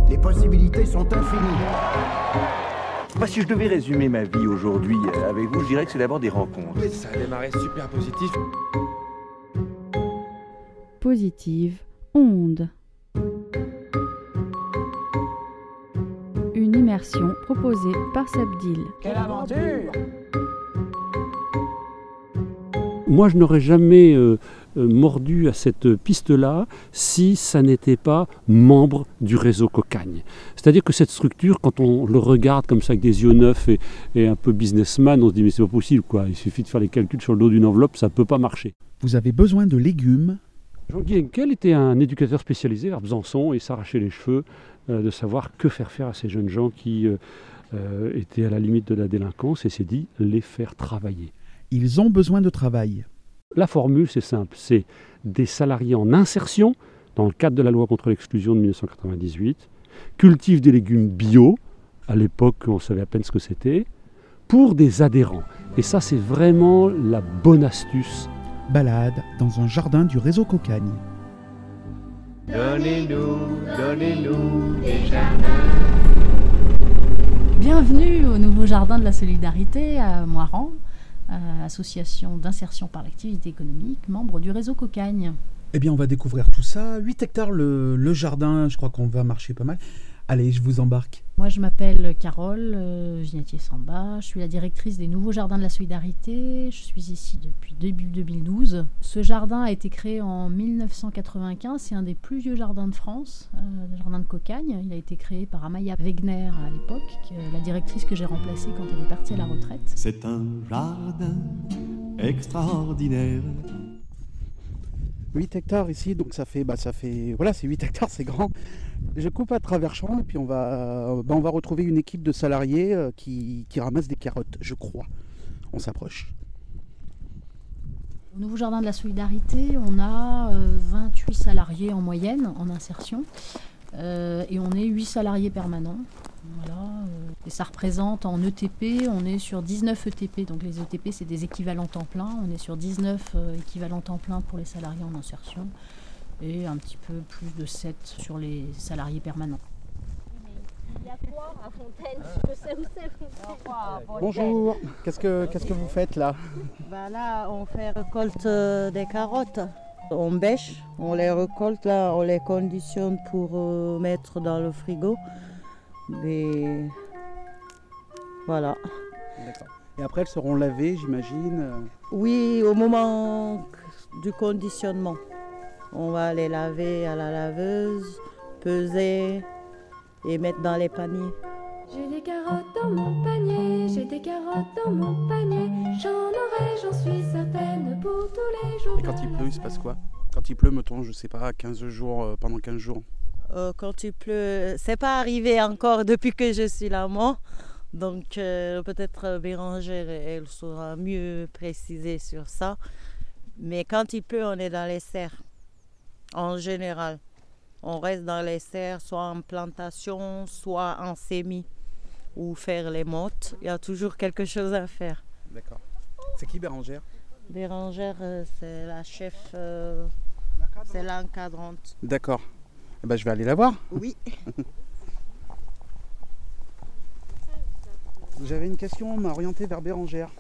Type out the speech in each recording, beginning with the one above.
Les possibilités sont infinies. Moi, si je devais résumer ma vie aujourd'hui avec vous, je dirais que c'est d'abord des rencontres. Ça a démarré super positif. Positive onde. Une immersion proposée par Sabdil. Quelle aventure! Moi, je n'aurais jamais mordu à cette piste-là si ça n'était pas membre du réseau Cocagne. C'est-à-dire que cette structure, quand on le regarde comme ça avec des yeux neufs et un peu businessman, on se dit mais c'est pas possible quoi. Il suffit de faire les calculs sur le dos d'une enveloppe, ça ne peut pas marcher. Vous avez besoin de légumes. Jean-Guy Henkel était un éducateur spécialisé à Besançon et s'arrachait les cheveux de savoir que faire à ces jeunes gens qui étaient à la limite de la délinquance et s'est dit les faire travailler. Ils ont besoin de travail. La formule, c'est simple, c'est des salariés en insertion, dans le cadre de la loi contre l'exclusion de 1998, cultivent des légumes bio, à l'époque on savait à peine ce que c'était, pour des adhérents. Et ça, c'est vraiment la bonne astuce. Balade dans un jardin du réseau Cocagne. Donnez-nous des jardins. Bienvenue au nouveau jardin de la solidarité à Moirans, association d'insertion par l'activité économique, membre du réseau Cocagne. Eh bien, on va découvrir tout ça. 8 hectares le jardin, je crois qu'on va marcher pas mal. Allez, je vous embarque. Moi, je m'appelle Carole Ginatier-Samba. Je suis la directrice des nouveaux jardins de la solidarité. Je suis ici depuis début 2012. Ce jardin a été créé en 1995. C'est un des plus vieux jardins de France, le jardin de Cocagne. Il a été créé par Amaya Wegner à l'époque, la directrice que j'ai remplacée quand elle est partie à la retraite. C'est un jardin extraordinaire. 8 hectares ici, donc ça fait voilà, c'est 8 hectares, c'est grand. Je coupe à travers champs et puis on va retrouver une équipe de salariés qui ramassent des carottes, je crois. On s'approche. Au nouveau jardin de la solidarité, on a 28 salariés en moyenne en insertion et on est 8 salariés permanents. Voilà, et ça représente en ETP, on est sur 19 ETP, donc les ETP c'est des équivalents temps plein, on est sur 19 équivalents temps plein pour les salariés en insertion et un petit peu plus de 7 sur les salariés permanents. Il y a quoi à Fontaine? Je sais où c'est Fontaine. Bonjour, qu'est-ce que vous faites là? Là, on fait récolte des carottes. On bêche, on les récolte, là, on les conditionne pour mettre dans le frigo. Mais voilà. D'accord. Et après, elles seront lavées, j'imagine. Oui, au moment du conditionnement. On va les laver à la laveuse, peser et mettre dans les paniers. J'ai des carottes dans mon panier, j'ai des carottes dans mon panier. J'en aurai, j'en suis certaine, pour tous les jours. Et quand il pleut, il se passe quoi? Quand il pleut, mettons, je sais pas, 15 jours, pendant 15 jours. Quand il pleut, c'est pas arrivé encore depuis que je suis là, moi. Donc peut-être Bérangère, elle saura mieux préciser sur ça. Mais quand il pleut, on est dans les serres, en général. On reste dans les serres, soit en plantation, soit en semis, ou faire les mottes. Il y a toujours quelque chose à faire. D'accord. C'est qui Bérangère? Bérangère, c'est la chef, c'est l'encadrante. D'accord. Eh ben, je vais aller la voir. Oui. J'avais une question, on m'a orienté vers Bérangère.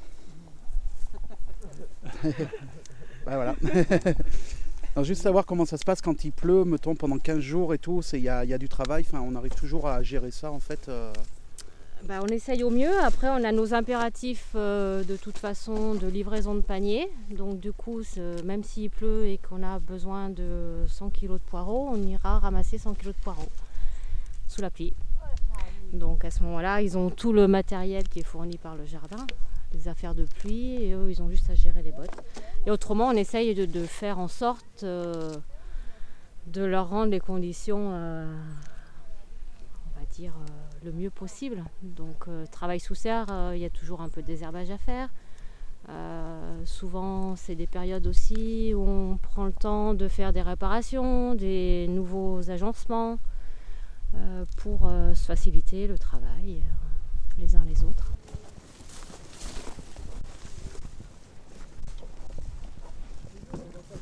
Voilà. Alors, juste savoir comment ça se passe quand il pleut, mettons pendant 15 jours et tout, il y a du travail, on arrive toujours à gérer ça en fait. On essaye au mieux. Après, on a nos impératifs de toute façon de livraison de panier. Donc du coup, même s'il pleut et qu'on a besoin de 100 kg de poireaux, on ira ramasser 100 kg de poireaux sous la pluie. Donc à ce moment-là, ils ont tout le matériel qui est fourni par le jardin, les affaires de pluie, et eux, ils ont juste à gérer les bottes. Et autrement, on essaye de faire en sorte de leur rendre les conditions, on va dire, le mieux possible. Donc travail sous serre, il y a toujours un peu de désherbage à faire. Souvent c'est des périodes aussi où on prend le temps de faire des réparations, des nouveaux agencements pour se faciliter le travail les uns les autres.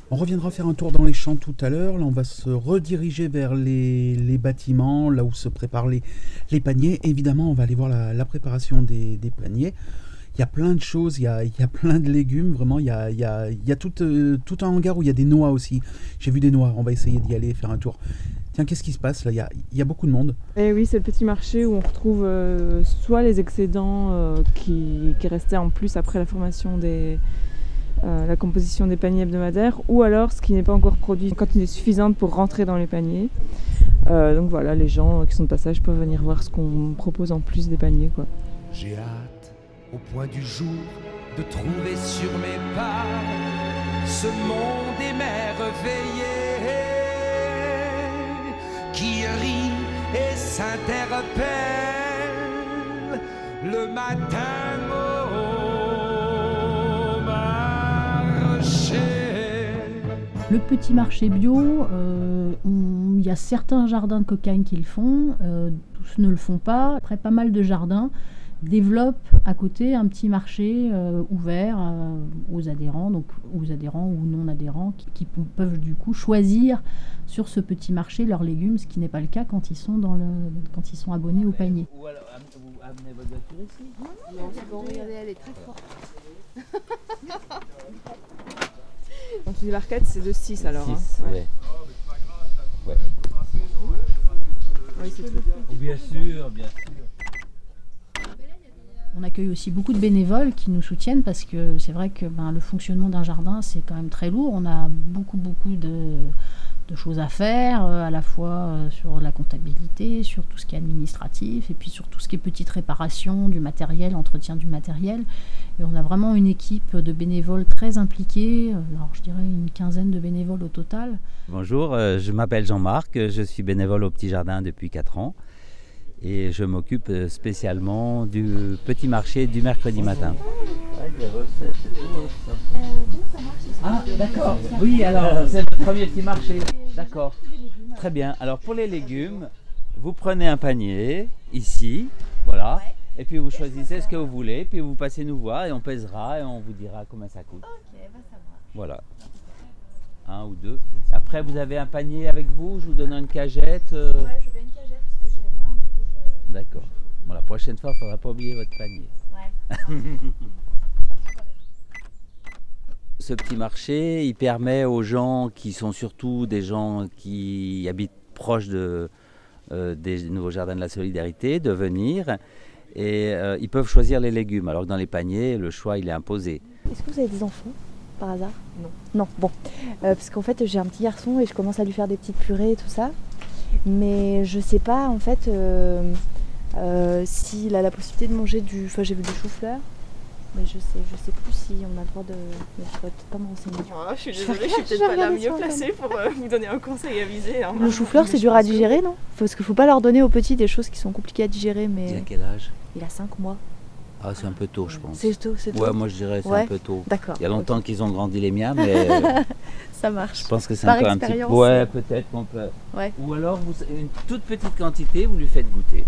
On reviendra faire un tour dans les champs tout à l'heure. Là, on va se rediriger vers les bâtiments, là où se préparent les paniers. Évidemment, on va aller voir la préparation des paniers. Il y a plein de choses, il y a plein de légumes. Vraiment, il y a tout un hangar où il y a des noix aussi. J'ai vu des noix, on va essayer d'y aller faire un tour. Tiens, qu'est-ce qui se passe là? Il y a beaucoup de monde. Et oui, c'est le petit marché où on retrouve soit les excédents qui restaient en plus après la formation la composition des paniers hebdomadaires, ou alors ce qui n'est pas encore produit en quantité suffisante pour rentrer dans les paniers. Donc voilà, les gens qui sont de passage peuvent venir voir ce qu'on propose en plus des paniers, quoi. J'ai hâte, au point du jour, de trouver sur mes pas ce monde émerveillé qui rit et s'interpelle le matin au marché. Le petit marché bio, il y a certains jardins de cocagne qui le font, tous ne le font pas. Après, pas mal de jardins développent à côté un petit marché ouvert aux adhérents, donc aux adhérents ou non adhérents, qui peuvent du coup choisir sur ce petit marché leurs légumes, ce qui n'est pas le cas quand ils sont abonnés au panier. Ou alors, vous amenez votre voiture ici? Non, c'est bon, regardez, elle est très forte. Quand tu dis barquette, c'est de 6 alors. 6, hein. ouais. Oui, c'est tout. Bien sûr, bien sûr. On accueille aussi beaucoup de bénévoles qui nous soutiennent parce que c'est vrai que le fonctionnement d'un jardin, c'est quand même très lourd. On a beaucoup de choses à faire, à la fois sur la comptabilité, sur tout ce qui est administratif, et puis sur tout ce qui est petite réparation du matériel, entretien du matériel. Et on a vraiment une équipe de bénévoles très impliqués, alors je dirais une quinzaine de bénévoles au total. Bonjour, je m'appelle Jean-Marc, je suis bénévole au Petit Jardin depuis 4 ans. Et je m'occupe spécialement du petit marché du mercredi matin. Ah, d'accord. Oui, alors, c'est le premier petit marché. D'accord. Très bien. Alors, pour les légumes, vous prenez un panier, ici, voilà. Et puis, vous choisissez ce que vous voulez. Puis, vous passez nous voir et on pèsera et on vous dira combien ça coûte. Voilà. 1 ou 2. Après, vous avez un panier avec vous. Je vous donne une cagette. Ouais, je veux bien une cagette parce que j'ai rien. D'accord. Bon, la prochaine fois, il ne faudra pas oublier votre panier. Ouais. Ce petit marché, il permet aux gens qui sont surtout des gens qui habitent proches des nouveaux jardins de la solidarité de venir et ils peuvent choisir les légumes. Alors que dans les paniers, le choix, il est imposé. Est-ce que vous avez des enfants par hasard? Non. Non, bon. Parce qu'en fait, j'ai un petit garçon et je commence à lui faire des petites purées et tout ça. Mais je sais pas en fait s'il a la possibilité de manger du. Enfin, j'ai vu du chou-fleur, mais je sais plus si on a le droit de. Mais je pourrais peut-être pas me renseigner. Oh, je suis désolée, je suis peut-être pas la mieux placée pour vous donner un conseil avisé. Hein. Le chou-fleur, c'est dur à digérer, non? Parce qu'il faut pas leur donner aux petits des choses qui sont compliquées à digérer. Mais. Il a quel âge? Il a 5 mois. Ah, c'est un peu tôt, je pense. C'est tôt, c'est tôt. Ouais, moi je dirais c'est un peu tôt. D'accord. Il y a longtemps qu'ils ont grandi les miens, mais ça marche. Je pense que c'est Par encore un petit peu. Ouais, peut-être qu'on peut. Ouais. Ou alors une toute petite quantité, vous lui faites goûter.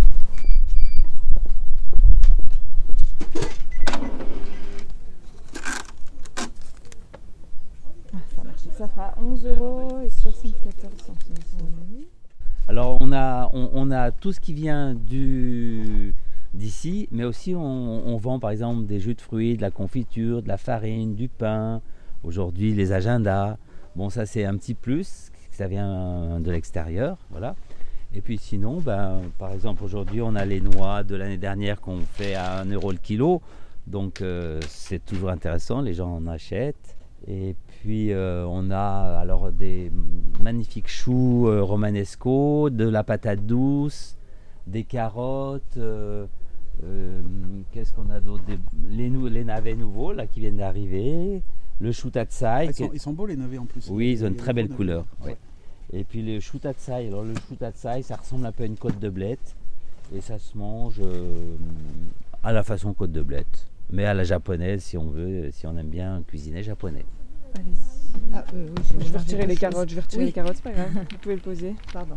Ça marche. Ça fera 11,74 €. Alors on a tout ce qui vient d'ici, mais aussi on vend par exemple des jus de fruits, de la confiture, de la farine, du pain, aujourd'hui les agendas. Bon, ça c'est un petit plus, ça vient de l'extérieur, voilà. Et puis sinon, par exemple aujourd'hui on a les noix de l'année dernière qu'on fait à 1 € le kilo, donc c'est toujours intéressant, les gens en achètent. Et puis on a alors des magnifiques choux romanesco, de la patate douce, des carottes, qu'est-ce qu'on a d'autre, les navets nouveaux là qui viennent d'arriver, le chou tatsai. Ils sont beaux les navets en plus. Oui, ils ont une très belle couleur. Ouais. Et puis le chou tatsai, alors le chou tatsai ça ressemble un peu à une côte de blette et ça se mange à la façon côte de blette, mais à la japonaise si on veut, si on aime bien cuisiner japonais. Allez-y. Ah, oui, je vais retirer les carottes, les carottes, c'est pas grave, vous pouvez le poser. Pardon.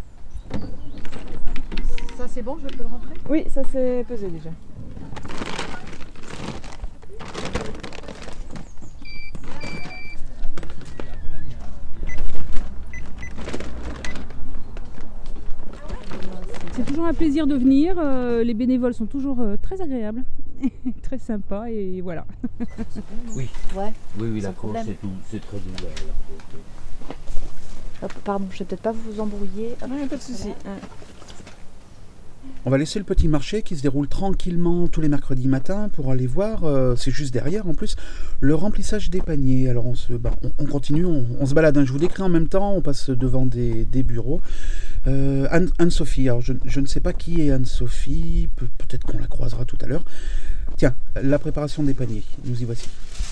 Ça c'est bon, je peux le rentrer? Oui, ça c'est pesé déjà. toujours un plaisir de venir. Les bénévoles sont toujours très agréables, très sympas et voilà. Oui. Ouais. Oui, Sans la course, problème. c'est très doux. Hop, pardon, je vais peut-être pas vous embrouiller. Hop, Ouais, pas de souci. On va laisser le petit marché qui se déroule tranquillement tous les mercredis matins pour aller voir, c'est juste derrière en plus, le remplissage des paniers. Alors on continue, on se balade, hein. Je vous décris en même temps, on passe devant des bureaux. Anne-Sophie, alors je ne sais pas qui est Anne-Sophie, peut-être qu'on la croisera tout à l'heure. Tiens, la préparation des paniers, nous y voici.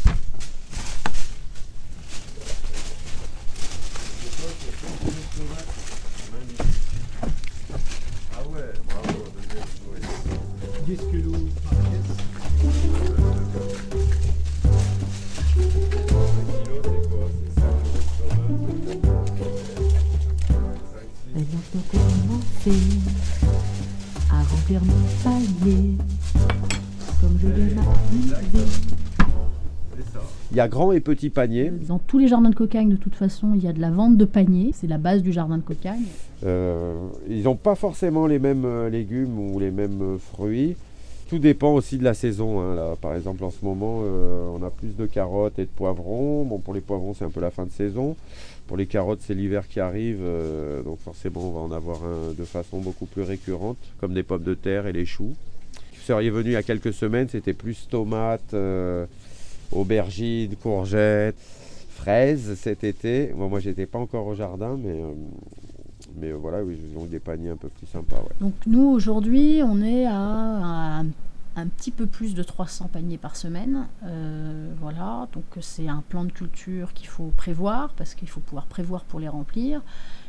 Maintenant je peux commencer à remplir mon panier comme je l'ai m'amuser. Il y a grand et petit panier. Dans tous les jardins de cocagne, de toute façon, il y a de la vente de paniers. C'est la base du jardin de cocagne. Ils n'ont pas forcément les mêmes légumes ou les mêmes fruits. Tout dépend aussi de la saison. Hein. Là, par exemple, en ce moment, on a plus de carottes et de poivrons. Bon, pour les poivrons, c'est un peu la fin de saison. Pour les carottes, c'est l'hiver qui arrive. Donc forcément, on va en avoir de façon beaucoup plus récurrente, comme des pommes de terre et les choux. Vous seriez venu il y a quelques semaines, c'était plus tomates, aubergines, courgettes, fraises cet été. Moi, j'étais pas encore au jardin, mais voilà, oui, ils ont des paniers un peu plus sympas. Ouais. Donc nous, aujourd'hui, on est à un petit peu plus de 300 paniers par semaine. Voilà, donc c'est un plan de culture qu'il faut prévoir, parce qu'il faut pouvoir prévoir pour les remplir.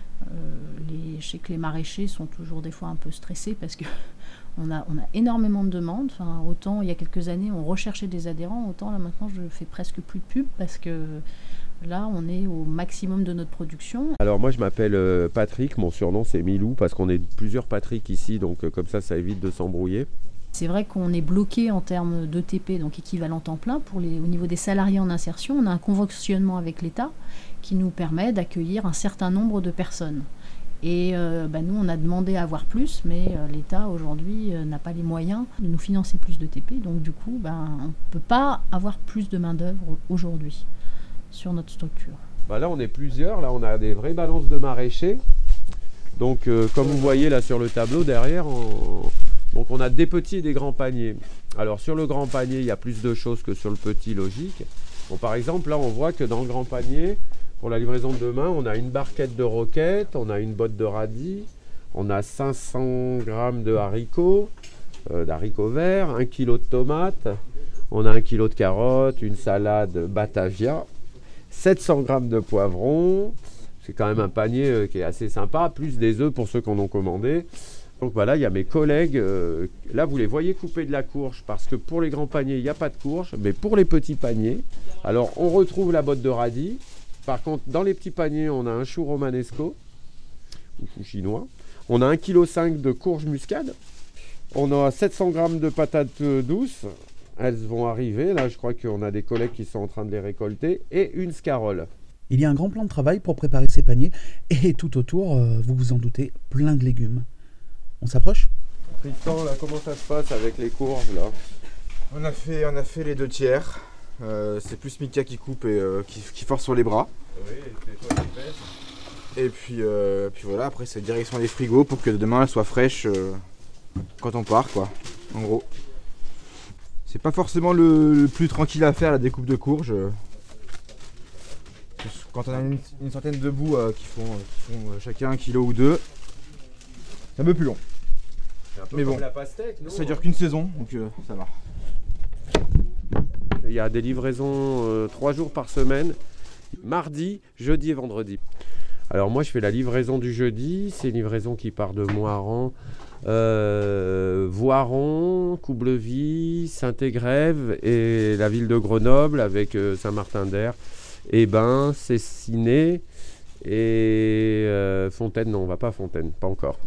Je sais que les maraîchers sont toujours des fois un peu stressés, parce que on a énormément de demandes. Enfin, autant il y a quelques années, on recherchait des adhérents, autant là maintenant, je fais presque plus de pub, parce que là, on est au maximum de notre production. Alors moi, je m'appelle Patrick, mon surnom c'est Milou, parce qu'on est plusieurs Patrick ici, donc comme ça évite de s'embrouiller. C'est vrai qu'on est bloqué en termes d'ETP, donc équivalent temps plein. Au niveau des salariés en insertion, on a un conventionnement avec l'État qui nous permet d'accueillir un certain nombre de personnes. Et nous, on a demandé à avoir plus, mais l'État aujourd'hui n'a pas les moyens de nous financer plus d'ETP. Donc du coup, on ne peut pas avoir plus de main-d'œuvre aujourd'hui sur notre structure. Là, on est plusieurs. Là, on a des vraies balances de maraîchers. Donc, comme vous voyez là sur le tableau derrière, donc on a des petits et des grands paniers. Alors, sur le grand panier, il y a plus de choses que sur le petit, logique. Bon, par exemple, là, on voit que dans le grand panier, pour la livraison de demain, on a une barquette de roquettes, on a une botte de radis, on a 500 grammes de haricots verts, 1 kg de tomates, on a 1 kg de carottes, une salade Batavia, 700 grammes de poivrons, c'est quand même un panier qui est assez sympa, plus des œufs pour ceux qui en ont commandé. Donc voilà, il y a mes collègues, là vous les voyez couper de la courge, parce que pour les grands paniers, il n'y a pas de courge, mais pour les petits paniers, alors on retrouve la botte de radis. Par contre, dans les petits paniers, on a un chou romanesco, ou chou chinois, on a 1,5 kg de courge muscade, on a 700 grammes de patates douces. Elles vont arriver, là je crois qu'on a des collègues qui sont en train de les récolter, et une scarole. Il y a un grand plan de travail pour préparer ces paniers, et tout autour, vous vous en doutez, plein de légumes. On s'approche ? Tristan, là, comment ça se passe avec les courges là ? On a fait les 2 tiers. C'est plus Mika qui coupe et qui force sur les bras. Oui, c'est toi qui pèse. Et puis voilà, après c'est direction des frigos pour que demain elle soit fraîche quand on part, quoi, en gros. C'est pas forcément le plus tranquille à faire, la découpe de courges. Quand on a une centaine de bouts qui font chacun 1 kilo ou 2, c'est un peu plus long. C'est un peu mais comme bon, la pastèque, non ? ça dure qu'une saison, donc ça va. Il y a des livraisons 3 jours par semaine, mardi, jeudi et vendredi. Alors moi je fais la livraison du jeudi, c'est une livraison qui part de Moiran, Voiron, Coublevis, Saint-Égrève et la ville de Grenoble avec Saint-Martin-d'Air, Hébin, Cessiné et Fontaine. Non, on va pas à Fontaine, pas encore.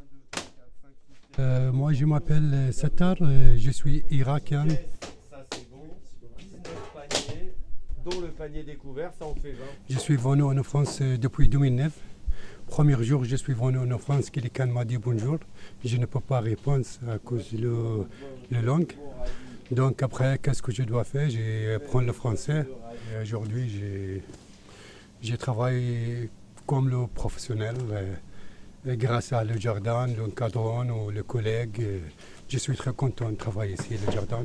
Moi je m'appelle Sattar, je suis irakien. Ça c'est bon, 19 paniers, dont le panier découvert, ça en fait 20. Je suis venu en France depuis 2009 Premier jour, je suis venu en France, quelqu'un m'a dit bonjour. Je ne peux pas répondre à cause de la langue. Donc après, qu'est-ce que je dois faire? Je prends le français. Et aujourd'hui, je travaille comme le professionnel. Et grâce à le jardin, l'encadrement ou les collègues, je suis très content de travailler ici, le jardin.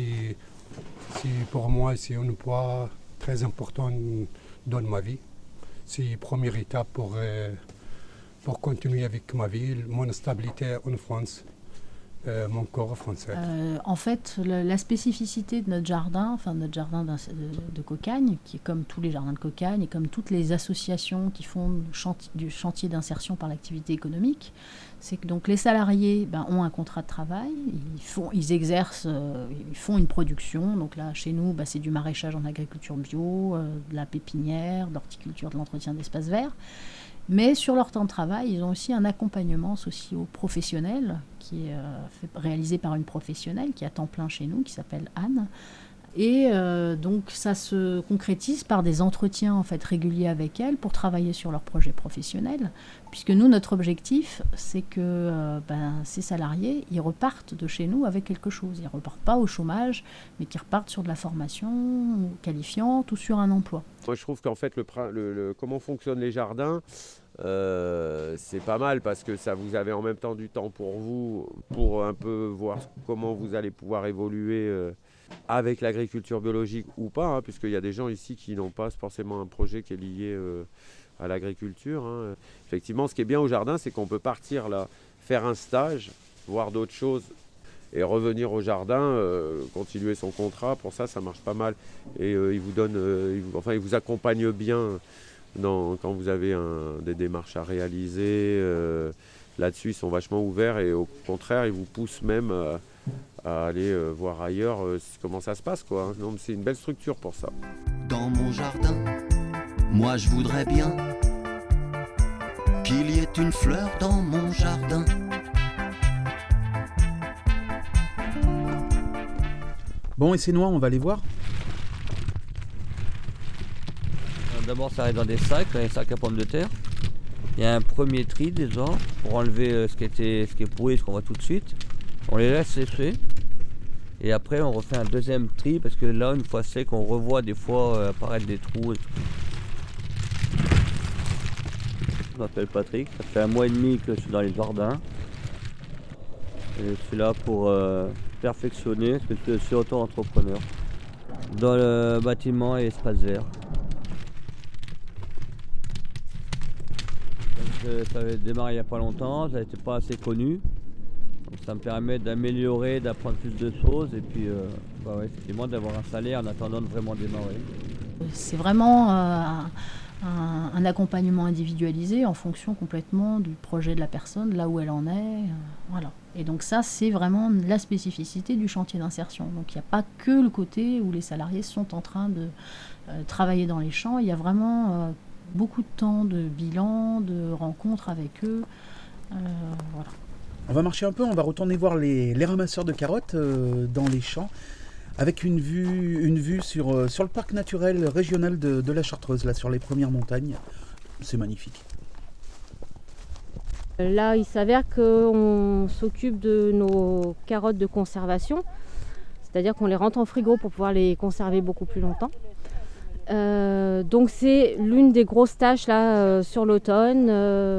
Pour moi, c'est un emploi très important dans ma vie. C'est la première étape pour continuer avec ma vie, mon stabilité en France, mon corps français. En fait, la spécificité de notre jardin de Cocagne, qui est comme tous les jardins de Cocagne et comme toutes les associations qui font du chantier d'insertion par l'activité économique, c'est que donc les salariés ont un contrat de travail, ils exercent, ils font une production. Donc là, chez nous, c'est du maraîchage en agriculture bio, de la pépinière, de l'horticulture, de l'entretien d'espaces verts. Mais sur leur temps de travail, ils ont aussi un accompagnement socio-professionnel qui est réalisé par une professionnelle qui est à temps plein chez nous, qui s'appelle Anne. Et donc ça se concrétise par des entretiens en fait réguliers avec elle pour travailler sur leur projet professionnel. Puisque nous, notre objectif, c'est que ces salariés, ils repartent de chez nous avec quelque chose. Ils ne repartent pas au chômage, mais qu'ils repartent sur de la formation qualifiante ou sur un emploi. Moi, je trouve qu'en fait, comment fonctionnent les jardins, c'est pas mal parce que ça vous avez en même temps du temps pour vous, pour un peu voir comment vous allez pouvoir évoluer avec l'agriculture biologique ou pas, hein, puisqu'il y a des gens ici qui n'ont pas forcément un projet qui est lié à l'agriculture. Hein. Effectivement, ce qui est bien au jardin, c'est qu'on peut partir là, faire un stage, voir d'autres choses et revenir au jardin, continuer son contrat. Pour ça, ça marche pas mal. Et il vous donne, il vous accompagne bien quand vous avez des démarches à réaliser. Là-dessus, ils sont vachement ouverts et au contraire, ils vous poussent même à aller voir ailleurs comment ça se passe, quoi. Non, c'est une belle structure pour ça. Dans mon jardin, moi je voudrais bien qu'il y ait une fleur dans mon jardin. Bon, et ces noix, on va les voir. D'abord, ça arrive dans des sacs à pommes de terre. Il y a un premier tri déjà pour enlever ce qui est pourri, ce qu'on voit tout de suite. On les laisse sécher. Et après, on refait un deuxième tri parce que là, une fois sec, on revoit des fois apparaître des trous. Je m'appelle Patrick, ça fait 1 mois et demi que je suis dans les jardins. Et je suis là pour perfectionner, parce que je suis auto-entrepreneur dans le bâtiment et espace vert. Ça avait démarré il n'y a pas longtemps, ça n'était pas assez connu. Donc ça me permet d'améliorer, d'apprendre plus de choses et puis effectivement d'avoir un salaire en attendant de vraiment démarrer. C'est vraiment un accompagnement individualisé en fonction complètement du projet de la personne, là où elle en est. Voilà. Et donc ça, c'est vraiment la spécificité du chantier d'insertion. Donc il n'y a pas que le côté où les salariés sont en train de travailler dans les champs, il y a vraiment beaucoup de temps de bilan, de rencontres avec eux. Voilà. On va marcher un peu, on va retourner voir les ramasseurs de carottes dans les champs, avec une vue sur le parc naturel régional de la Chartreuse, là sur les premières montagnes. C'est magnifique. Là, il s'avère qu'on s'occupe de nos carottes de conservation, c'est-à-dire qu'on les rentre en frigo pour pouvoir les conserver beaucoup plus longtemps. Donc c'est l'une des grosses tâches là sur l'automne.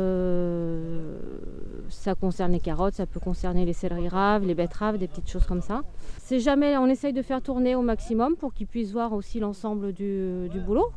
Ça concerne les carottes, ça peut concerner les céleris raves, les betteraves, des petites choses comme ça. C'est jamais, on essaye de faire tourner au maximum pour qu'ils puissent voir aussi l'ensemble du boulot.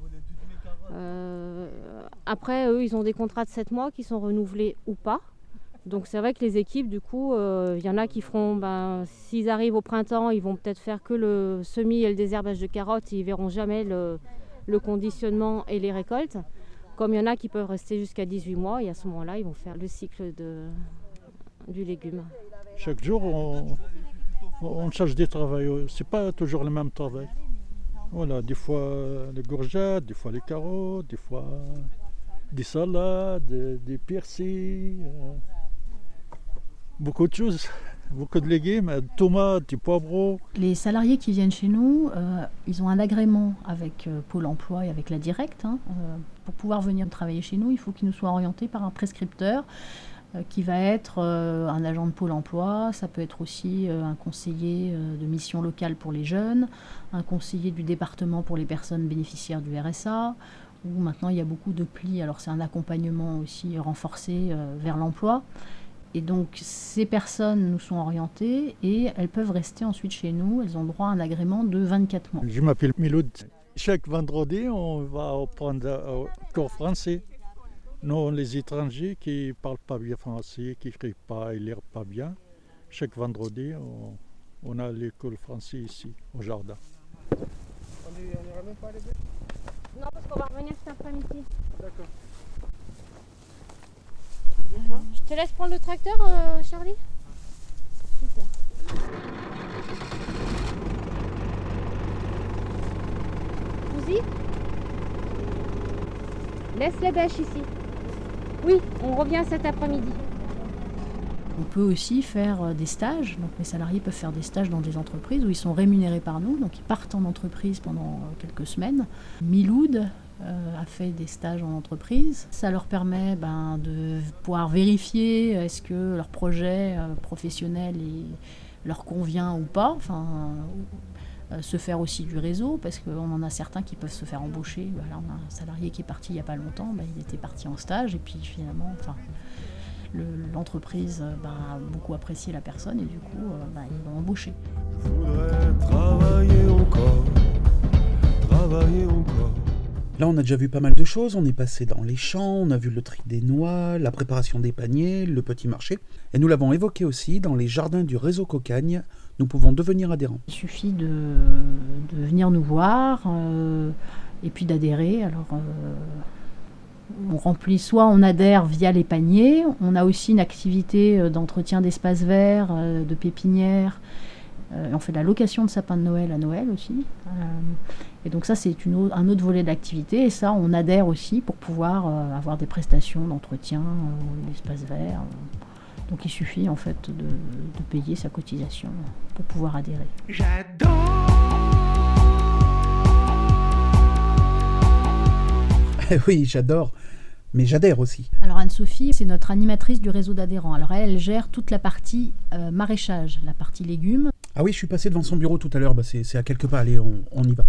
Après, eux, ils ont des contrats de 7 mois qui sont renouvelés ou pas. Donc c'est vrai que les équipes, du coup, il y en a qui feront, s'ils arrivent au printemps, ils vont peut-être faire que le semis et le désherbage de carottes, ils verront jamais le conditionnement et les récoltes. Comme il y en a qui peuvent rester jusqu'à 18 mois, et à ce moment-là, ils vont faire le cycle du légume. Chaque jour, on cherche des travaux. C'est pas toujours le même travail. Voilà, des fois les courgettes, des fois les carottes, des fois des salades, des persils, beaucoup de choses. Beaucoup de légumes, tomates, du poivreau. Les salariés qui viennent chez nous, ils ont un agrément avec Pôle emploi et avec la Directe. Pour pouvoir venir travailler chez nous, il faut qu'ils nous soient orientés par un prescripteur qui va être un agent de Pôle emploi. Ça peut être aussi un conseiller de mission locale pour les jeunes, un conseiller du département pour les personnes bénéficiaires du RSA, où maintenant il y a beaucoup de plis. Alors c'est un accompagnement aussi renforcé vers l'emploi. Et donc ces personnes nous sont orientées et elles peuvent rester ensuite chez nous. Elles ont droit à un agrément de 24 mois. Je m'appelle Miloud. Chaque vendredi, on va apprendre un cours français. Nous, les étrangers qui ne parlent pas bien français, qui n'écrivent pas et ne lisent pas bien, chaque vendredi, on a l'école français ici, au jardin. On n'ira même pas les deux ? Non, parce qu'on va revenir cet après-midi. D'accord. Je te laisse prendre le tracteur, Charlie ? Super. Vous y ? Laisse les bêches ici. Oui, on revient cet après-midi. On peut aussi faire des stages. Donc les salariés peuvent faire des stages dans des entreprises où ils sont rémunérés par nous. Donc ils partent en entreprise pendant quelques semaines. Miloud a fait des stages en entreprise. Ça leur permet de pouvoir vérifier est-ce que leur projet professionnel leur convient ou pas. Se faire aussi du réseau, parce qu'on en a certains qui peuvent se faire embaucher. Là, on a un salarié qui est parti il n'y a pas longtemps, il était parti en stage, et puis finalement, l'entreprise a beaucoup apprécié la personne, et du coup, ils l'ont embauché. Je voudrais travailler encore. Là, on a déjà vu pas mal de choses. On est passé dans les champs, on a vu le tri des noix, la préparation des paniers, le petit marché. Et nous l'avons évoqué aussi dans les jardins du réseau Cocagne. Nous pouvons devenir adhérents. Il suffit de venir nous voir et puis d'adhérer. Alors, on remplit, soit on adhère via les paniers. On a aussi une activité d'entretien d'espaces verts, de pépinières. On fait de la location de sapins de Noël à Noël aussi. Et donc ça, c'est un autre volet d'activité. Et ça, on adhère aussi pour pouvoir avoir des prestations d'entretien d'espaces verts. Donc il suffit en fait de payer sa cotisation pour pouvoir adhérer. J'adore. Oui, j'adore. Mais j'adhère aussi. Alors Anne-Sophie, c'est notre animatrice du réseau d'adhérents. Alors elle gère toute la partie maraîchage, la partie légumes. Ah oui, je suis passé devant son bureau tout à l'heure. C'est à quelques pas. Allez, on y va.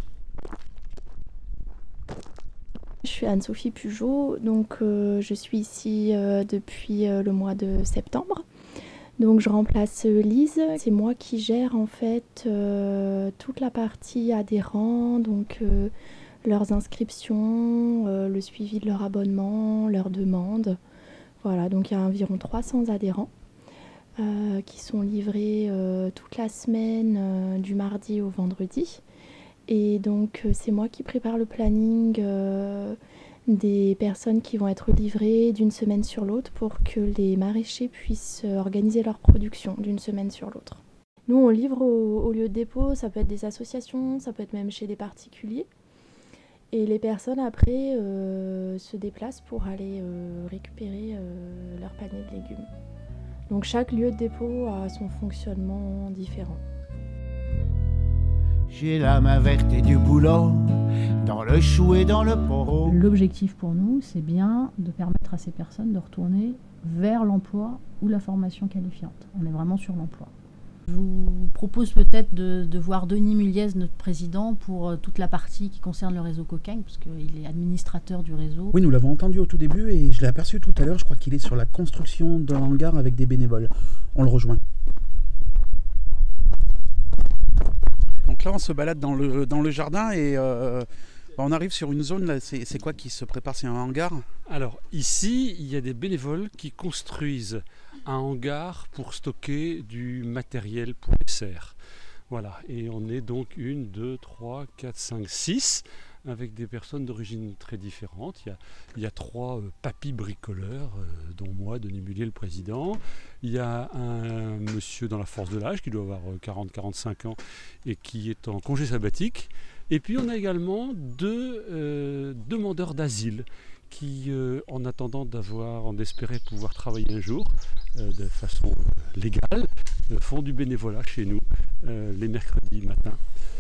Je suis Anne-Sophie Pugeot, donc je suis ici depuis le mois de septembre. Donc je remplace Lise. C'est moi qui gère en fait toute la partie adhérents, donc leurs inscriptions, le suivi de leur abonnement, leurs demandes. Voilà, donc il y a environ 300 adhérents qui sont livrés toute la semaine du mardi au vendredi. Et donc c'est moi qui prépare le planning des personnes qui vont être livrées d'une semaine sur l'autre pour que les maraîchers puissent organiser leur production d'une semaine sur l'autre. Nous on livre au lieu de dépôt, ça peut être des associations, ça peut être même chez des particuliers. Et les personnes après se déplacent pour aller récupérer leur panier de légumes. Donc chaque lieu de dépôt a son fonctionnement différent. J'ai la main verte et du boulot, dans le chou et dans le poireau. L'objectif pour nous, c'est bien de permettre à ces personnes de retourner vers l'emploi ou la formation qualifiante. On est vraiment sur l'emploi. Je vous propose peut-être de voir Denis Muliez, notre président, pour toute la partie qui concerne le réseau Cocagne, parce qu'il est administrateur du réseau. Oui, nous l'avons entendu au tout début et je l'ai aperçu tout à l'heure. Je crois qu'il est sur la construction d'un hangar avec des bénévoles. On le rejoint. Donc là, on se balade dans le jardin et on arrive sur une zone, là, c'est quoi qui se prépare? C'est un hangar? Alors ici, il y a des bénévoles qui construisent un hangar pour stocker du matériel pour les serres. Voilà, et on est donc 1, 2, 3, 4, 5, 6 avec des personnes d'origine très différentes. Il y a 3 papis bricoleurs, dont moi, Denis Muliez, le président. Il y a un monsieur dans la force de l'âge qui doit avoir 40-45 ans et qui est en congé sabbatique. Et puis on a également 2 demandeurs d'asile qui, en attendant d'espérer pouvoir travailler un jour de façon légale, font du bénévolat chez nous les mercredis matins.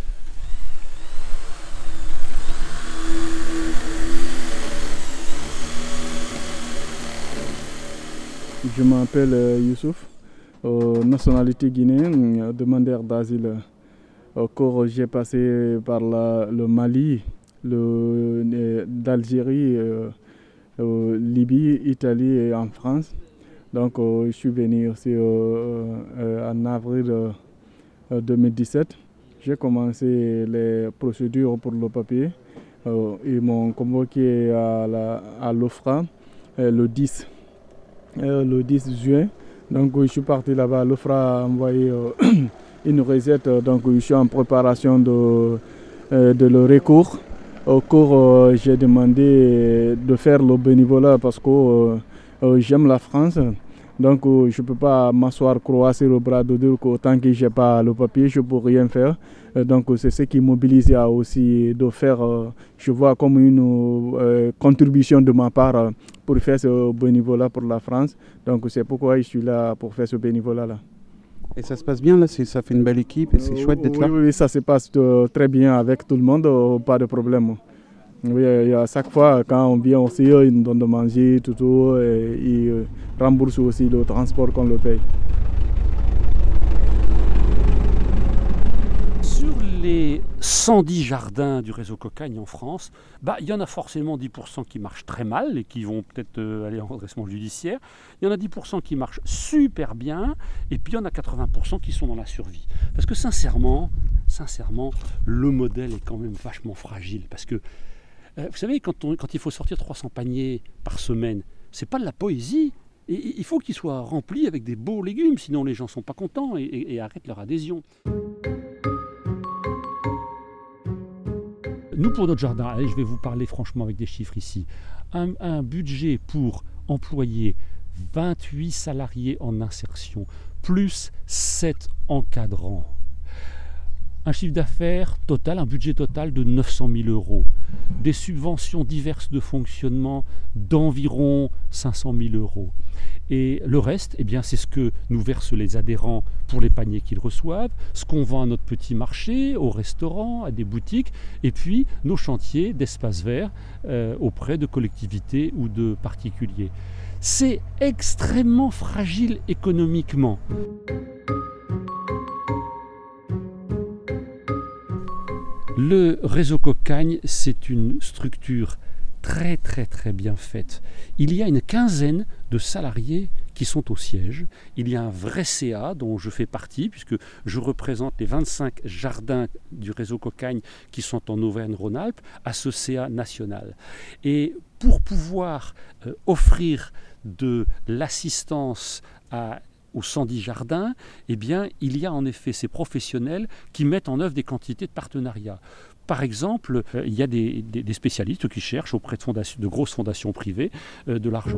Je m'appelle Youssouf, nationalité guinéenne, demandeur d'asile. Au cours, j'ai passé par le Mali, l'Algérie, Libye, Italie et en France. Donc je suis venu aussi en avril 2017. J'ai commencé les procédures pour le papier. Ils m'ont convoqué à l'OFRA le 10 juin. Donc je suis parti là-bas. L'OFRA a envoyé une recette. Donc je suis en préparation de le recours. Au cours, j'ai demandé de faire le bénévolat parce que j'aime la France. Donc je ne peux pas m'asseoir, croiser le bras de dire qu'autant que je n'ai pas le papier, je ne peux rien faire. Donc c'est ce qui mobilise aussi de faire, je vois comme une contribution de ma part pour faire ce bénévolat pour la France. Donc c'est pourquoi je suis là pour faire ce bénévolat-là. Et ça se passe bien là, ça fait une belle équipe et c'est chouette d'être là. Oui, ça se passe très bien avec tout le monde, pas de problème. Oui, à chaque fois quand on vient aussi, ils nous donnent de manger, tout, et ils remboursent aussi le transport qu'on le paye. Sur les 110 jardins du réseau Cocagne en France, il y en a forcément 10% qui marchent très mal et qui vont peut-être aller en redressement judiciaire. Il y en a 10% qui marchent super bien et puis il y en a 80% qui sont dans la survie. Parce que sincèrement, le modèle est quand même vachement fragile. Parce que, vous savez, quand il faut sortir 300 paniers par semaine, c'est pas de la poésie. Et il faut qu'ils soient remplis avec des beaux légumes, sinon les gens ne sont pas contents et arrêtent leur adhésion. Nous, pour notre jardin, allez, je vais vous parler franchement avec des chiffres ici. Un budget pour employer 28 salariés en insertion, plus 7 encadrants. Un chiffre d'affaires total, un budget total de 900 000 €. Des subventions diverses de fonctionnement d'environ 500 000 €. Et le reste, c'est ce que nous versent les adhérents pour les paniers qu'ils reçoivent, ce qu'on vend à notre petit marché, au restaurant, à des boutiques, et puis nos chantiers d'espaces verts auprès de collectivités ou de particuliers. C'est extrêmement fragile économiquement. Le réseau Cocagne, c'est une structure très bien faite. Il y a une quinzaine de salariés qui sont au siège. Il y a un vrai CA dont je fais partie puisque je représente les 25 jardins du réseau Cocagne qui sont en Auvergne-Rhône-Alpes à ce CA national. Et pour pouvoir offrir de l'assistance aux 110 jardins, il y a en effet ces professionnels qui mettent en œuvre des quantités de partenariats. Par exemple, il y a des spécialistes qui cherchent auprès de grosses fondations privées de l'argent.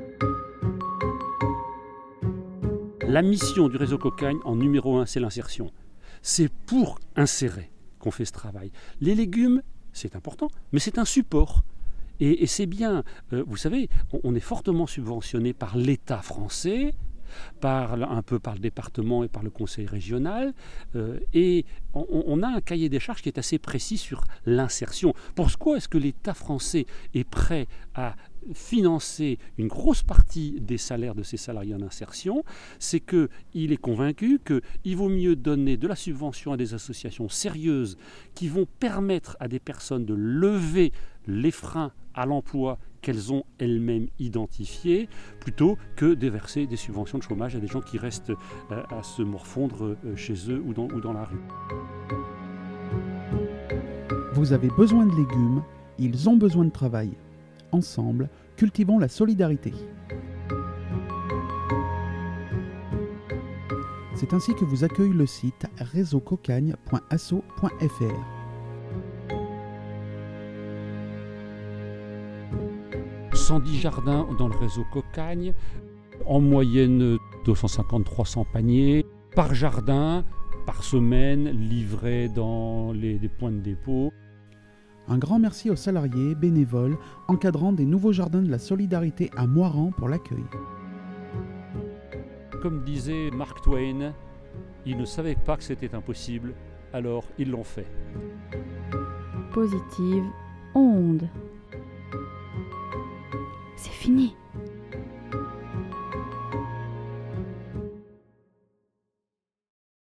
La mission du réseau Cocagne en numéro 1, c'est l'insertion. C'est pour insérer qu'on fait ce travail. Les légumes, c'est important, mais c'est un support. Et c'est bien, vous savez, on est fortement subventionné par l'État français, un peu par le département et par le conseil régional, et on a un cahier des charges qui est assez précis sur l'insertion. Pourquoi est-ce que l'État français est prêt à financer une grosse partie des salaires de ses salariés en insertion? C'est qu'il est convaincu qu'il vaut mieux donner de la subvention à des associations sérieuses qui vont permettre à des personnes de lever les freins à l'emploi qu'elles ont elles-mêmes identifiées, plutôt que de verser des subventions de chômage à des gens qui restent à se morfondre chez eux ou dans la rue. Vous avez besoin de légumes, ils ont besoin de travail. Ensemble, cultivons la solidarité. C'est ainsi que vous accueille le site réseaucocagne.asso.fr. « 110 jardins dans le réseau Cocagne, en moyenne 250-300 paniers par jardin, par semaine, livrés dans les points de dépôt. » Un grand merci aux salariés, bénévoles, encadrant des nouveaux jardins de la solidarité à Moirans pour l'accueil. Comme disait Mark Twain, Ils ne savaient pas que c'était impossible, alors ils l'ont fait. Positive onde. C'est fini.